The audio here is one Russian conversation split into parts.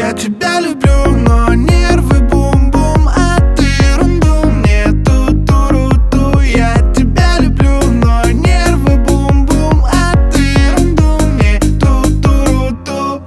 Я тебя люблю, но нервы бум-бум, а ты ерунду мне ту-ту-ру-ту. Я тебя люблю, но нервы бум-бум, а ты ерунду мне ту-ту-ру-ту.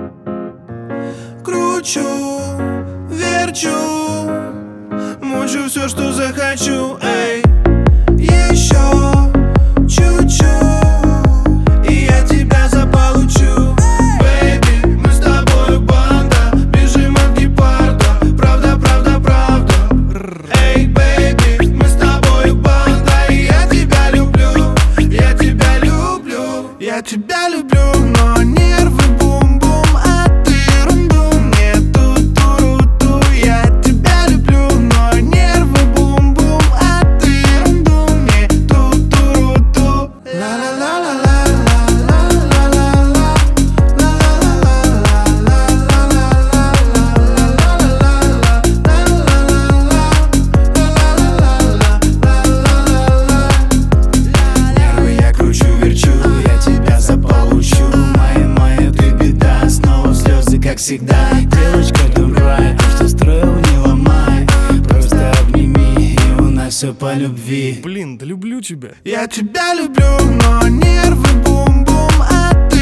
Кручу, верчу, мучу все, что захочу, эй. Еще чуть-чуть, и я тебя заполучу. Бэйби, мы с тобою банда, бежим от гепарда. Правда, правда, правда. Эй, бэйби, мы с тобою банда, и я тебя люблю, я тебя люблю. Я тебя люблю, но нервы бум-бум, а ты ерунду мне ту-ту-ру-ту. Я тебя люблю, но нервы бум-бум, а ты ерунду мне ту-ту-ру-ту. Нервы я кручу, верчу, я тебя заполучу. Моя ты беда, снова слезы, как всегда. Девочка, дурак, то, что строил, не ломай. Просто обними, и у нас все по любви. Блин, да люблю тебя. Я тебя люблю, но нервы бум-бум, а ты